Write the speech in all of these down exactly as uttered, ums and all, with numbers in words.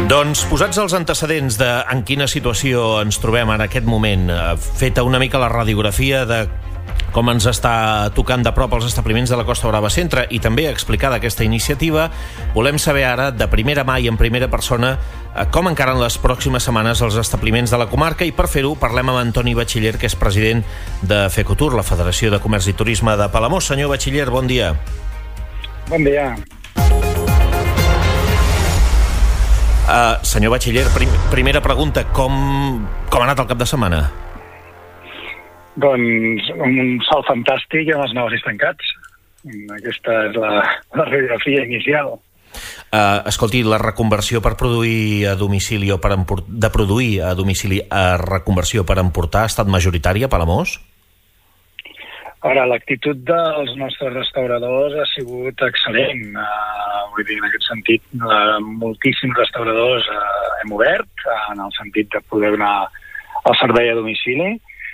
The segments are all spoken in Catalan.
Doncs, posats els antecedents de en quina situació ens trobem en aquest moment, feta una mica la radiografia de com ens està tocant de prop els establiments de la Costa Brava Centre i també explicada aquesta iniciativa, volem saber ara, de primera mà i en primera persona, com encaren les pròximes setmanes els establiments de la comarca, i per fer-ho parlem amb Antoni Batxiller, que és president de FECOTUR, la Federació de Comerç i Turisme de Palamós. Senyor Batxiller, bon dia. Bon dia. Uh, senyor Batxiller, prim primera pregunta, com, com ha anat el cap de setmana? Doncs un sol fantàstic i amb els negocis tancats. Aquesta és la, la radiografia inicial. Uh, escolti, la reconversió per produir a domicili o per de produir a domicili a reconversió per emportar ha estat majoritària a Palamós? Ara, l'actitud dels nostres restauradors ha sigut excel·lent. Uh, vull dir, en aquest sentit, uh, moltíssims restauradors uh, hem obert, uh, en el sentit de poder donar el servei a domicili,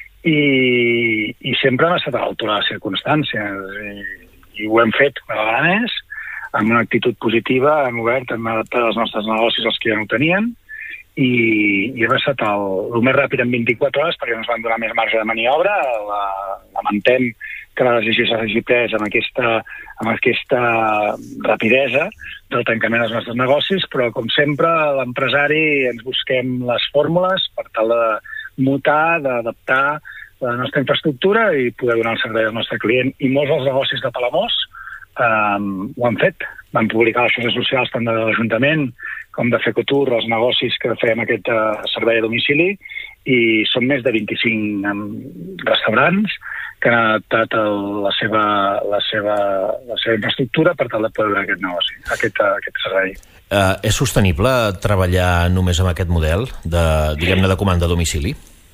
i, i sempre hem estat a l'altura de les circumstàncies. I, I ho hem fet una vegada més, amb una actitud positiva, hem obert, hem adaptat els nostres negocis als que ja no tenien, i, i hem estat el, el més ràpid en vint-i-quatre hores perquè ens van donar més marge de maniobra. La, lamentem que la decisió s'hagi pres amb aquesta, amb aquesta rapidesa del tancament dels nostres negocis, però com sempre l'empresari ens busquem les fórmules per tal de mutar, d'adaptar la nostra infraestructura i poder donar el servei al nostre client. I molts dels negocis de Palamós um, ho han fet. Van publicar les xarxes socials tant de l'Ajuntament com de FECOTUR, els negocis que fem aquest uh, servei a domicili, i són més de vint-i-cinc um, restaurants que han adaptat el, la, seva, la, seva, la seva infraestructura per tal de poder donar aquest negoci, aquest, uh, aquest servei. Uh, és sostenible treballar només amb aquest model de, diguem-ne, de comanda a domicili?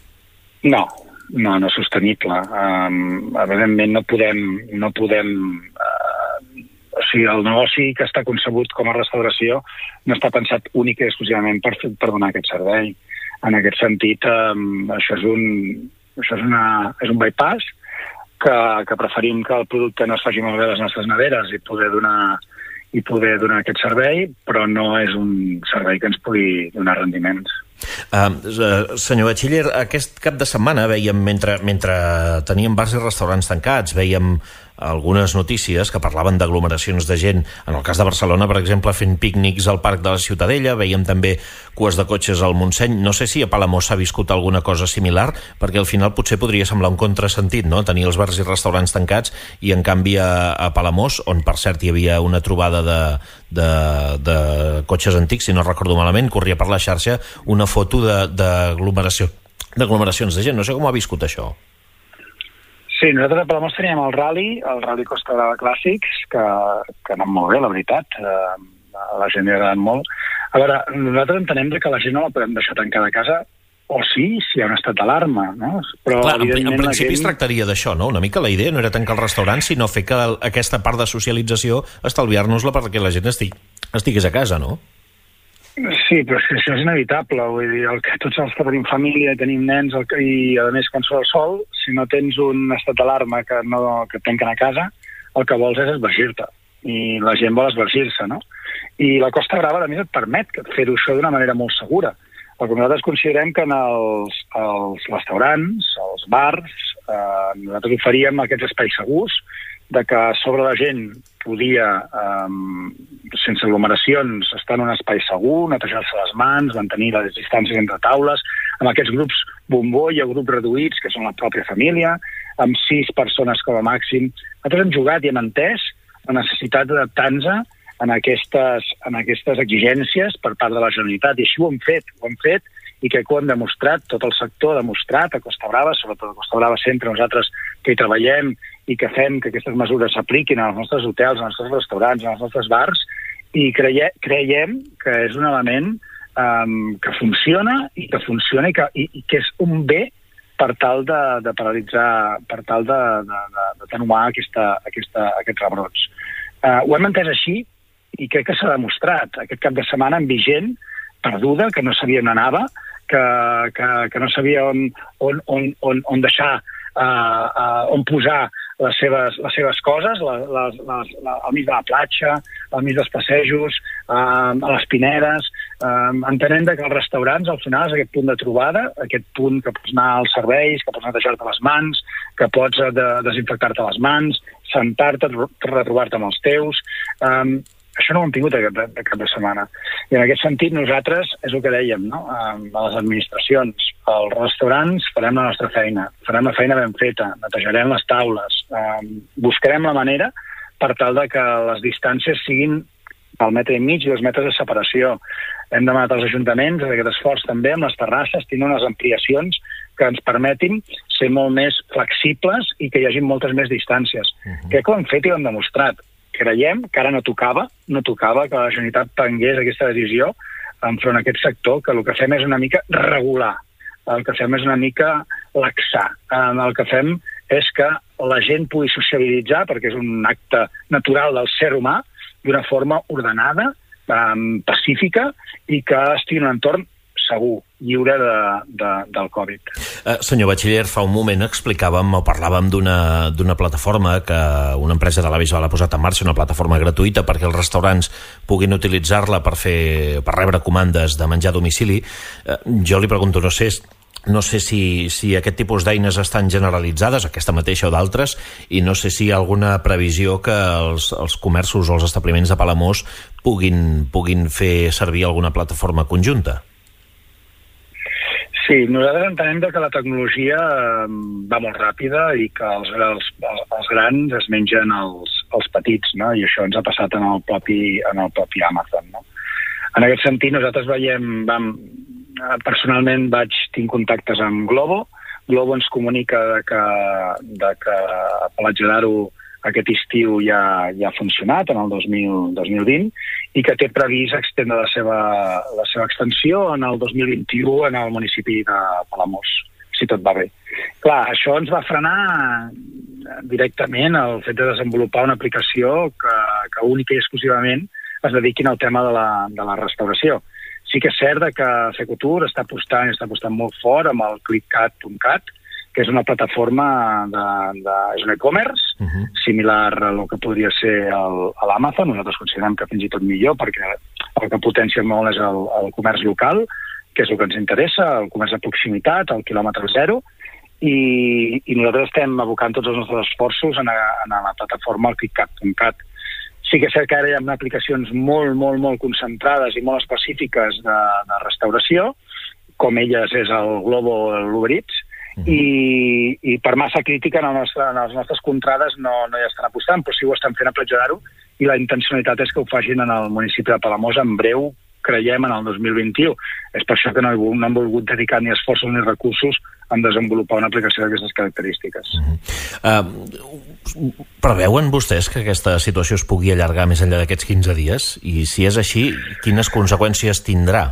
No, no, no és sostenible. Um, evidentment no podem, no podem uh, o sigui, el negoci que està concebut com a restauració no està pensat únic i exclusivament per, per donar aquest servei. En aquest sentit, um, això és un, això és, una, és un bypass que, que preferim que el producte no es faci malbé a les nostres neveres i poder donar i poder donar aquest servei, però no és un servei que ens pugui donar rendiments. Uh, uh, senyor Batxiller, aquest cap de setmana veiem, mentre, mentre teníem bars i restaurants tancats, veiem algunes notícies que parlaven d'aglomeracions de gent, en el cas de Barcelona, per exemple, fent pícnics al Parc de la Ciutadella, veiem també cues de cotxes al Montseny. No sé si a Palamós s'ha viscut alguna cosa similar, perquè al final potser podria semblar un contrasentit, no?, tenir els bars i restaurants tancats i, en canvi, a, a Palamós, on, per cert, hi havia una trobada de, de, de cotxes antics, si no recordo malament, corria per la xarxa una foto d'aglomeració, d'aglomeracions de gent. No sé com ha viscut això. Sí, nosaltres a Palamós teníem el Rally, el Rally Costa Brava Clàssics, que, que anava molt bé, la veritat. Eh, a la gent li ha agradat molt. A veure, nosaltres entenem que la gent no la podem deixar tancada a casa, o sí, si hi ha un estat d'alarma, no? Però, clar, en, en principi gent... es tractaria d'això, no? Una mica la idea no era tancar el restaurant, sinó fer que aquesta part de socialització estalviar-nos-la perquè la gent estigui, estigués a casa, no? Sí, però és que això és inevitable. Vull dir, el que tots els que tenim família i tenim nens, el que, i a més quan surt el sol, si no tens un estat d'alarma que, no, que et tanquen a casa, el que vols és esvergir-te. I la gent vol esvergir-se, no? I la Costa Brava, a més, et permet fer-ho això d'una manera molt segura. Perquè nosaltres considerem que en els, els restaurants, els bars, eh, nosaltres oferíem aquests espais segurs, de que a sobre la gent podia, eh, sense aglomeracions, estar en un espai segur, netejar-se les mans, mantenir les distàncies entre taules, amb aquests grups bombolla, grups reduïts, que són la pròpia família, amb sis persones com a màxim. Nosaltres hem jugat i hem entès la necessitat d'adaptar-nos en aquestes, en aquestes exigències per part de la Generalitat, i així ho hem fet, ho hem fet, i crec que ho hem demostrat, tot el sector ha demostrat, a Costa Brava, sobretot a Costa Brava Centre, nosaltres que hi treballem i que fem que aquestes mesures s'apliquin als nostres hotels, als nostres restaurants, als nostres bars, i creie, creiem que és un element um, que funciona i que funciona i que, i, i que és un bé per tal de, de paralitzar, per tal de, de, de, d'atenuar aquesta, aquesta, aquests rebrots. Uh, ho hem entès així i crec que s'ha demostrat. Aquest cap de setmana amb gent perduda, que no sabia on anava, que, que, que no sabia on, on, on, on, on deixar, uh, uh, on posar les seves, les seves coses, les, les, les, la, al mig de la platja, al mig dels passejos, uh, a les pinedes, Um, entenent que els restaurants al final és aquest punt de trobada, aquest punt que pots anar als serveis, que pots netejar-te les mans, que pots de desinfectar-te les mans, sentar-te, retrobar-te amb els teus. Um, això no ho hem tingut aquest de cap de setmana. I en aquest sentit nosaltres, és el que dèiem, no? Um, a les administracions, als restaurants farem la nostra feina, farem la feina ben feta, netejarem les taules, um, buscarem la manera per tal de que les distàncies siguin al metre i mig i dos metres de separació. Hem demanat als ajuntaments aquest esforç també amb les terrasses, tenint unes ampliacions que ens permetin ser molt més flexibles i que hi hagi moltes més distàncies. Uh-huh. Crec que ho hem fet i ho hem demostrat. Creiem que ara no tocava, no tocava que la Generalitat prengués aquesta decisió enfront a aquest sector, que el que fem és una mica regular, el que fem és una mica laxar. El que fem és que la gent pugui sociabilitzar, perquè és un acte natural del ser humà, d'una forma ordenada, um, pacífica, i que estigui en un entorn segur, lliure de, de, del Covid. Uh, senyor Batxiller, fa un moment explicàvem o parlàvem d'una d'una plataforma que una empresa de la Bisbal ha posat en marxa, una plataforma gratuïta perquè els restaurants puguin utilitzar-la per fer per rebre comandes de menjar a domicili. Uh, jo li pregunto, no sé... No sé si, si aquest tipus d'eines estan generalitzades, aquesta mateixa o d'altres, i no sé si hi ha alguna previsió que els, els comerços o els establiments de Palamós puguin, puguin fer servir alguna plataforma conjunta. Sí, nosaltres entenem que la tecnologia va molt ràpida i que els, els, els grans es mengen els, els petits, no? I això ens ha passat en el propi, en el propi Amazon, no? En aquest sentit, nosaltres veiem... Vam, personalment vaig tinc contactes amb Globo. Globo ens comunica de que, de que Platja d'Aro aquest estiu ja, ja ha funcionat en el dos mil vint i que té previst extendre la seva, la seva extensió en el dos mil vint-i-u en el municipi de Palamós, si tot va bé. Clar, això ens va frenar directament el fet de desenvolupar una aplicació que, que única i exclusivament es dediquin al tema de la, de la restauració. Sí que és cert que Fecotur està apostant, està apostant molt fort amb el ClickCat punt cat, que és una plataforma de, de, és un e-commerce, uh-huh. similar a el que podria ser l'Amazon. Nosaltres considerem que fins i tot millor, perquè el que potencia molt és el, el comerç local, que és el que ens interessa, el comerç de proximitat, el quilòmetre zero, i, i nosaltres estem abocant tots els nostres esforços en, a, en a la plataforma ClickCat punt cat. Sí que és cert que ara hi ha aplicacions molt, molt, molt concentrades i molt específiques de, de restauració, com elles és el Globo o l'Uber Eats, uh-huh. i, i per massa crítica en, el nostre, en les nostres contrades no, no hi estan apostant, però sí ho estan fent a Platja d'Aro, i la intencionalitat és que ho facin en el municipi de Palamós en breu, creiem, en el dos mil vint-i-u. És per això que no, he, no hem volgut dedicar ni esforços ni recursos en desenvolupar una aplicació d'aquestes característiques. Uh-huh. Uh, preveuen vostès que aquesta situació es pugui allargar més enllà d'aquests quinze dies? I si és així, quines conseqüències tindrà?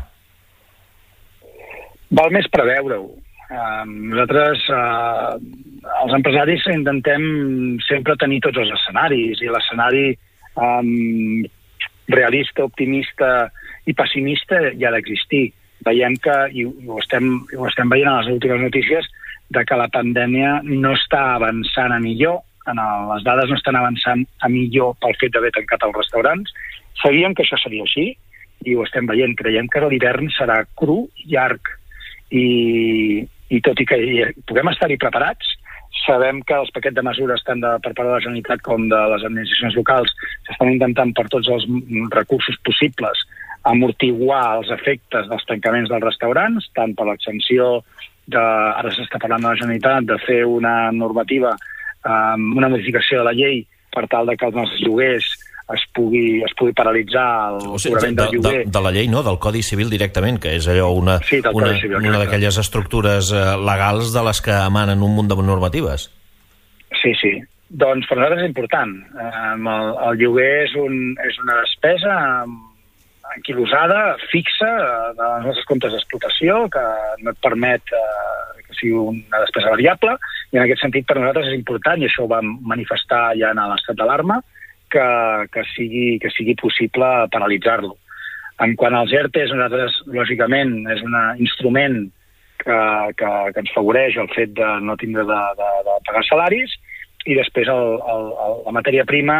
Val més preveure-ho. Uh, nosaltres, uh, els empresaris, intentem sempre tenir tots els escenaris, i l'escenari um, realista, optimista i pessimista hi ha d'existir. Veiem que, i ho estem, ho estem veient a les últimes notícies, de que la pandèmia no està avançant a millor, en el, les dades no estan avançant a millor pel fet d'haver tancat els restaurants. Sabíem que això seria així, i ho estem veient. Creiem que l'hivern serà cru, llarg, i, i tot i que hi, puguem estar-hi preparats, sabem que els paquets de mesures tant de, per part de la Generalitat com de les administracions locals s'estan intentant per tots els recursos possibles amortiguar els efectes dels tancaments dels restaurants, tant per l'extensió de, ara s'està parlant de la Generalitat, de fer una normativa, um, una modificació de la llei per tal de que els nostres lloguers es pugui, es pugui paralitzar el o sigui, de, del lloguer. De, de la llei, no? Del Codi Civil directament, que és allò una, sí, una, civil, una d'aquelles estructures uh, legals de les que emanen un munt de normatives. Sí, sí. Doncs per nosaltres és important. Um, el, el lloguer és, un, és una despesa um, anquilosada, fixa, de les nostres comptes d'explotació, que no et permet uh, que sigui una despesa variable, i en aquest sentit per nosaltres és important, i això ho vam manifestar ja en l'estat d'alarma, que, que, sigui, que sigui possible paralitzar-lo. En quant als E R T Es, nosaltres, lògicament, és un instrument que, que, que ens favoreix el fet de no tindre de, de, de pagar salaris, i després el, el, el, la matèria prima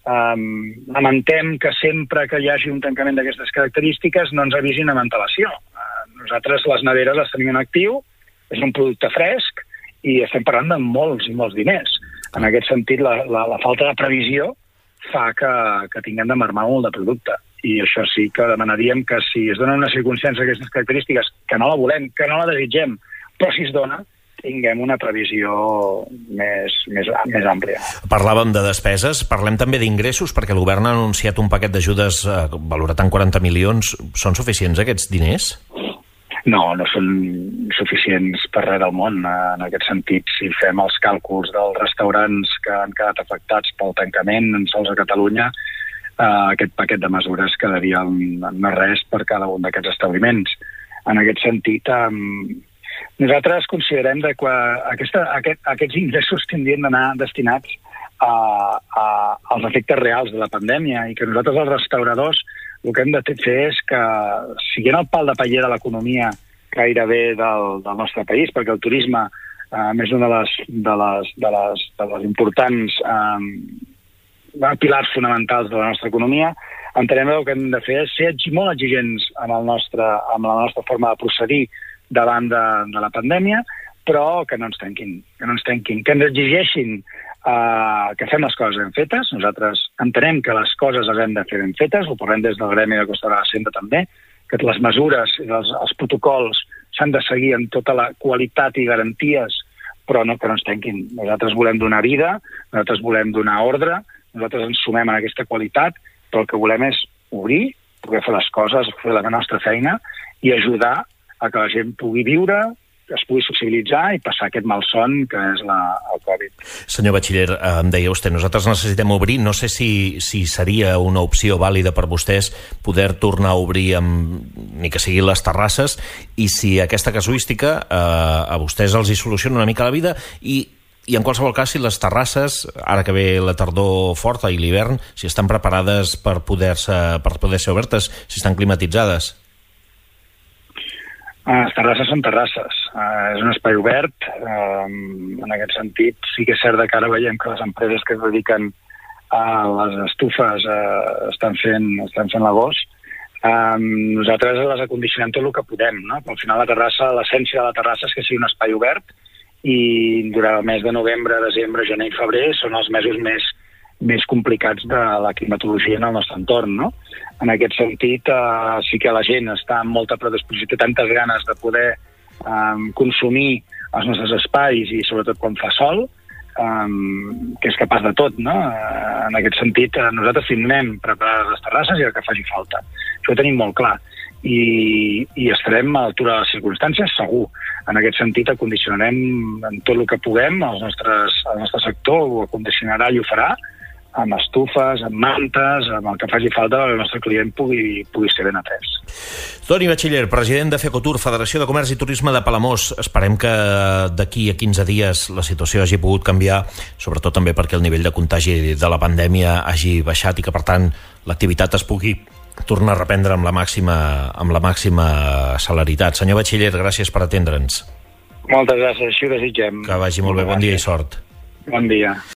Um, lamentem que sempre que hi hagi un tancament d'aquestes característiques no ens avisin amb antelació. Uh, nosaltres les neveres les tenim en actiu, és un producte fresc i estem parlant de molts i molts diners. En aquest sentit, la, la, la falta de previsió fa que, que tinguem de marmar molt de producte. I això sí que demanaríem que si es donen unes circumstàncies d'aquestes característiques, que no la volem, que no la desitgem, però si es dona, tinguem una previsió més, més, més àmplia. Parlàvem de despeses, parlem també d'ingressos, perquè el govern ha anunciat un paquet d'ajudes eh, valorat en quaranta milions. Són suficients aquests diners? No, no són suficients per res del món. En aquest sentit, si fem els càlculs dels restaurants que han quedat afectats pel tancament en sols a Catalunya, eh, aquest paquet de mesures quedaria no res per cada un d'aquests establiments. En aquest sentit, eh, nosaltres considerem que aquesta, aquest, aquests ingressos tindrien d'anar destinats a, a, als efectes reals de la pandèmia i que nosaltres, els restauradors, el que hem de fer és que siguin el pal de paller de l'economia gairebé del, del nostre país, perquè el turisme eh, és una de les, de les, de les, de les importants eh, pilars fonamentals de la nostra economia. Entenem que el que hem de fer és ser molt exigents amb, el nostre, amb la nostra forma de procedir davant de, de la pandèmia, però que no ens tanquin, que no ens tanquin, que ens exigeixin uh, que fem les coses ben fetes. Nosaltres entenem que les coses les hem de fer ben fetes, ho parlem des del Gremi de Costa Brava sempre també, que les mesures i els, els protocols s'han de seguir amb tota la qualitat i garanties, però no que no ens tanquin. Nosaltres volem donar vida, nosaltres volem donar ordre, nosaltres ens sumem a aquesta qualitat, però el que volem és obrir, poder fer les coses, fer la nostra feina i ajudar a que la gent pugui viure, es pugui socialitzar i passar aquest malson que és la, el Covid. Senyor Batxiller, eh, em deia vostè, nosaltres necessitem obrir, no sé si, si seria una opció vàlida per vostès poder tornar a obrir amb, ni que siguin les terrasses, i si aquesta casuística eh, a vostès els hi soluciona una mica la vida, i I en qualsevol cas, si les terrasses, ara que ve la tardor forta i l'hivern, si estan preparades per poder-se per poder ser obertes, si estan climatitzades. Les terrasses són terrasses. Uh, és un espai obert. Uh, en aquest sentit, sí que és cert que ara veiem que les empreses que es dediquen a les estufes uh, estan fent, estan fent l'agost. Uh, nosaltres les acondicionem tot el que podem, no? Però al final la terrassa, l'essència de la terrassa és que sigui un espai obert, i durant el mes de novembre, desembre, gener i febrer són els mesos més, més complicats de la climatologia en el nostre entorn, no? En aquest sentit, eh, sí que la gent està amb molta predisposició, té tantes ganes de poder eh, consumir els nostres espais i sobretot quan fa sol, eh, que és capaç de tot, no? Eh, en aquest sentit, eh, nosaltres tindrem preparades les terrasses i el que faci falta. Això ho tenim molt clar. I, i estarem a l'altura de les circumstàncies, segur. En aquest sentit, acondicionarem en tot el que puguem, els nostres, el nostre sector ho acondicionarà i ho farà, amb estufes, amb mantes, amb el que faci falta perquè el nostre client pugui, pugui ser ben atès. Toni Batxiller, president de FECOTUR, Federació de Comerç i Turisme de Palamós. Esperem que d'aquí a quinze dies la situació hagi pogut canviar, sobretot també perquè el nivell de contagi de la pandèmia hagi baixat i que, per tant, l'activitat es pugui tornar a reprendre amb la màxima, amb la màxima celeritat. Senyor Batxiller, gràcies per atendre'ns. Moltes gràcies, així ho desitgem. Que vagi molt bé, bon dia i sort. Bon dia.